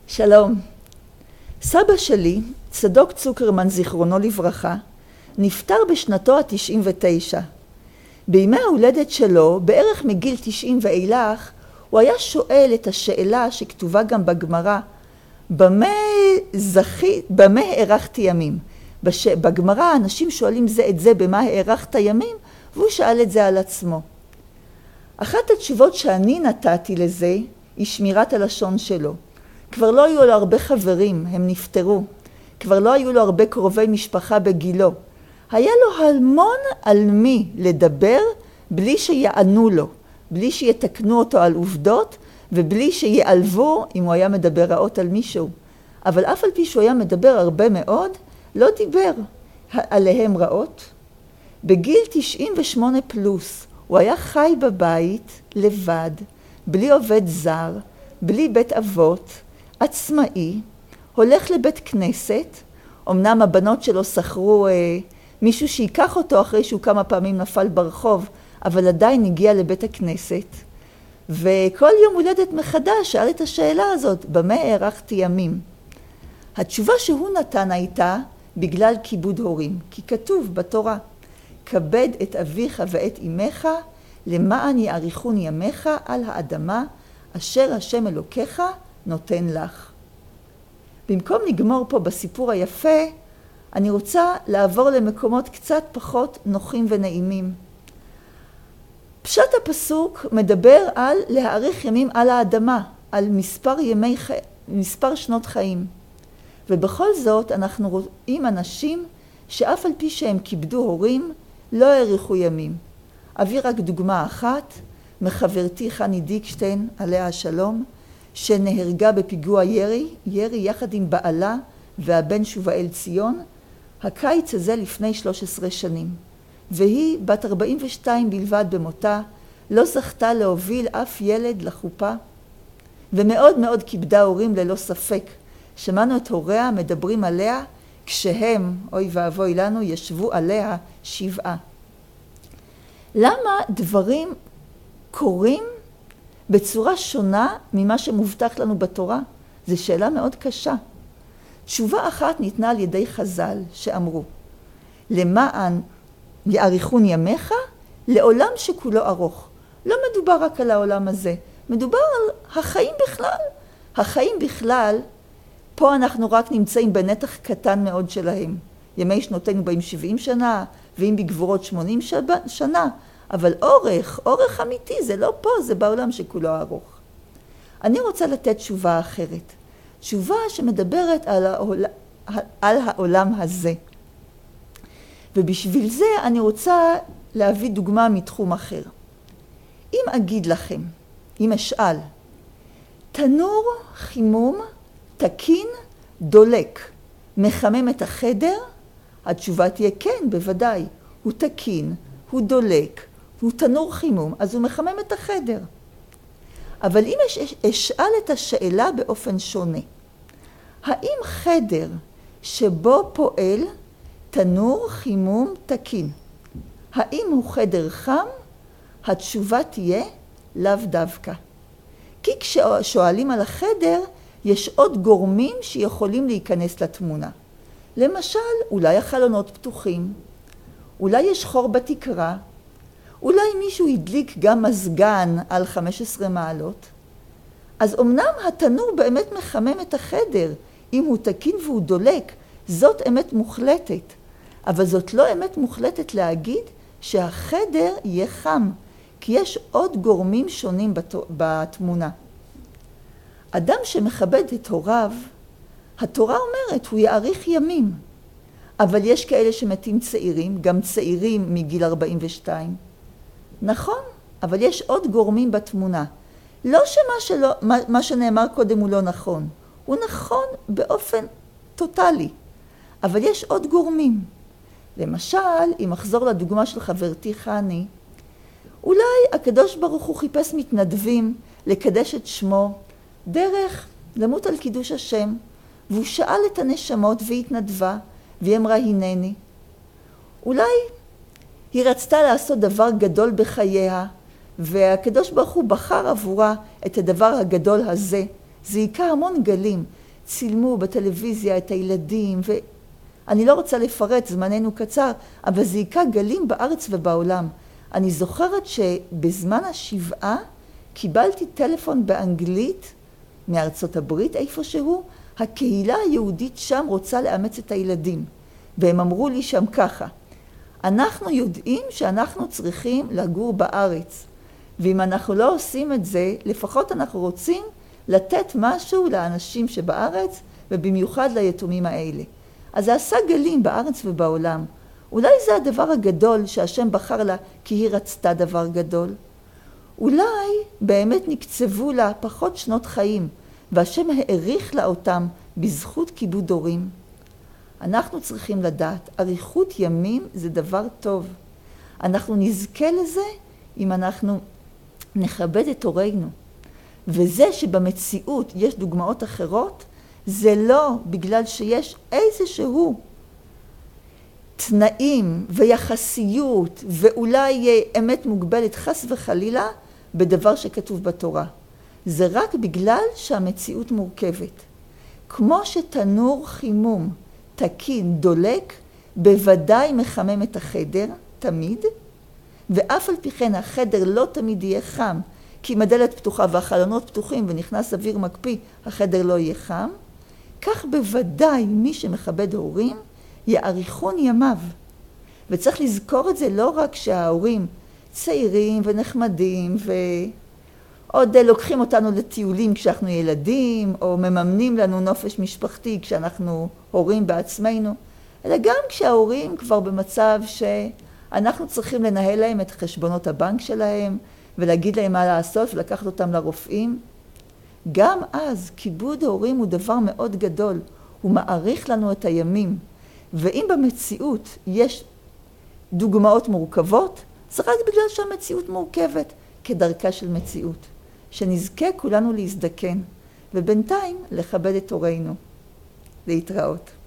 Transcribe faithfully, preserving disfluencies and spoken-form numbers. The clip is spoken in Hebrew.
שלום. סבא שלי, צדוק צוקרמן זיכרונו לברכה, נפטר בשנתו ה-תשעים ותשע. בימי ההולדת שלו, בערך מגיל תשעים ואילך, הוא היה שואל את השאלה שכתובה גם בגמרא, במה זכי, במה הארכתי ימים? בש... בגמרא אנשים שואלים זה את זה במה הארכת ימים, והוא שאל את זה על עצמו. אחת התשובות שאני נתתי לזה היא שמירת הלשון שלו. כבר לא היו לו הרבה חברים, הם נפטרו. כבר לא היו לו הרבה קרובי משפחה בגילו. היה לו המון על מי לדבר בלי שיענו לו, בלי שיתקנו אותו על עובדות ובלי שיעלבו אם הוא היה מדבר רעות על מישהו. אבל אף על פי שהוא היה מדבר הרבה מאוד, לא דיבר עליהם רעות. בגיל תשעים ושמונה פלוס הוא היה חי בבית לבד, בלי עובד זר, בלי בית אבות, עצמאי, הולך לבית כנסת. אמנם הבנות שלו שכרו אה, מישהו שיקח אותו אחרי שהוא כמה פעמים נפל ברחוב, אבל עדיין הגיע לבית הכנסת. וכל יום הולדת מחדש שאל את השאלה הזאת, במה הארכתי ימים? התשובה שהוא נתן הייתה בגלל כיבוד הורים, כי כתוב בתורה, כבד את אביך ואת אמך, למען יאריכון ימיך על האדמה, אשר השם אלוקיך נותן לך. במקום לגמור פה בסיפור היפה, אני רוצה לעבור למקומות קצת פחות נוחים ונעימים. פשט הפסוק מדבר על להאריך ימים על האדמה, על מספר, ימי, מספר שנות חיים. ובכל זאת אנחנו רואים אנשים שאף על פי שהם כיבדו הורים, לא האריכו ימים. אביא רק דוגמה אחת, מחברתי חני דיקשטיין, עליה השלום, שנהרגה בפיגוע ירי, ירי יחד עם בעלה והבן שובאל ציון, הקיץ הזה לפני שלוש עשרה שנים. והיא בת ארבעים ושתיים בלבד במותה, לא זכתה להוביל אף ילד לחופה, ומאוד מאוד כיבדה הורים ללא ספק. שמענו את הוריה מדברים עליה כשהם, אוי ואבוי לנו, ישבו עליה שבעה. למה דברים קורים בצורה שונה ממה שמובטח לנו בתורה? זו שאלה מאוד קשה. תשובה אחת ניתנה על ידי חז"ל שאמרו, למען יאריכון ימיך, לעולם שכולו ארוך. לא מדובר רק על העולם הזה, מדובר על החיים בכלל. החיים בכלל, פה אנחנו רק נמצאים בנתח קטן מאוד שלהם. ימי שנותינו באים שבעים שנה, ואם בגבורות שמונים שנה, אבל אורך, אורך אמיתי, זה לא פה, זה בעולם שכולו ארוך. אני רוצה לתת תשובה אחרת. תשובה שמדברת על העולם, על העולם הזה. ובשביל זה אני רוצה להביא דוגמה מתחום אחר. אם אגיד לכם, אם אשאל, תנור חימום תקין דולק, מחמם את החדר? התשובה תהיה כן, בוודאי. הוא תקין, הוא דולק, הוא תנור חימום, אז הוא מחמם את החדר. אבל אם אשאל את השאלה באופן שונה, האם חדר שבו פועל תנור חימום תקין, האם הוא חדר חם? התשובה תהיה לאו דווקא. כי כששואלים על החדר, יש עוד גורמים שיכולים להיכנס לתמונה. למשל, אולי החלונות פתוחים, אולי יש חור בתקרה, אולי מישהו הדליק גם מזגן על חמש עשרה מעלות. אז אמנם התנור באמת מחמם את החדר, אם הוא תקין והוא דולק, זאת אמת מוחלטת. אבל זאת לא אמת מוחלטת להגיד שהחדר יהיה חם, כי יש עוד גורמים שונים בתמונה. אדם שמכבד את הוריו, התורה אומרת, הוא יאריך ימים. אבל יש כאלה שמתים צעירים, גם צעירים מגיל ארבעים ושתיים. נכון, אבל יש עוד גורמים בתמונה. לא שמה שלא, מה, מה שנאמר קודם הוא לא נכון. הוא נכון באופן טוטלי. אבל יש עוד גורמים. למשל, אם אחזור לדוגמה של חברתי חני, אולי הקדוש ברוך הוא חיפש מתנדבים לקדש את שמו דרך למות על קידוש השם, והוא שאל את הנשמות והתנדבה, והיא אמרה הנני. אולי היא רצתה לעשות דבר גדול בחייה, והקדוש ברוך הוא בחר עבורה את הדבר הגדול הזה, זה היכה המון גלים. צילמו בטלוויזיה את הילדים, ואני לא רוצה לפרט, זמננו קצר, אבל זה היכה גלים בארץ ובעולם. אני זוכרת שבזמן השבעה קיבלתי טלפון באנגלית מארצות הברית איפשהו, הקהילה היהודית שם רוצה לאמץ את הילדים. והם אמרו לי שם ככה, אנחנו יודעים שאנחנו צריכים לגור בארץ, ואם אנחנו לא עושים את זה, לפחות אנחנו רוצים לתת משהו לאנשים שבארץ, ובמיוחד ליתומים האלה. אז זה עשה גלים בארץ ובעולם. אולי זה הדבר הגדול שהשם בחר לה, כי היא רצתה דבר גדול. אולי באמת נקצבו לה פחות שנות חיים, והשם העריך לה אותם בזכות כיבוד הורים. אנחנו צריכים לדעת, אריכות ימים זה דבר טוב. אנחנו נזכה לזה אם אנחנו נכבד את הורינו. וזה שבמציאות יש דוגמאות אחרות, זה לא בגלל שיש איזשהו תנאים ויחסיות ואולי אמת מוגבלת חס וחלילה בדבר שכתוב בתורה. זה רק בגלל שהמציאות מורכבת. כמו שתנור חימום תקין דולק, בוודאי מחמם את החדר, תמיד, ואף על פי כן החדר לא תמיד יהיה חם, כי אם הדלת פתוחה והחלונות פתוחים ונכנס אוויר מקפיא, החדר לא יהיה חם. כך בוודאי מי שמכבד הורים יאריכון ימיו. וצריך לזכור את זה לא רק שההורים צעירים ונחמדים ועוד לוקחים אותנו לטיולים כשאנחנו ילדים, או מממנים לנו נופש משפחתי כשאנחנו הורים בעצמנו, אלא גם כשההורים כבר במצב שאנחנו צריכים לנהל להם את חשבונות הבנק שלהם, ולהגיד להם מה לעשות ולקחת אותם לרופאים. גם אז כיבוד ההורים הוא דבר מאוד גדול, הוא מעריך לנו את הימים. ואם במציאות יש דוגמאות מורכבות, זה רק בגלל שהמציאות מורכבת, כדרכה של מציאות. שנזכה כולנו להזדקן, ובינתיים לכבד את הורינו. להתראות.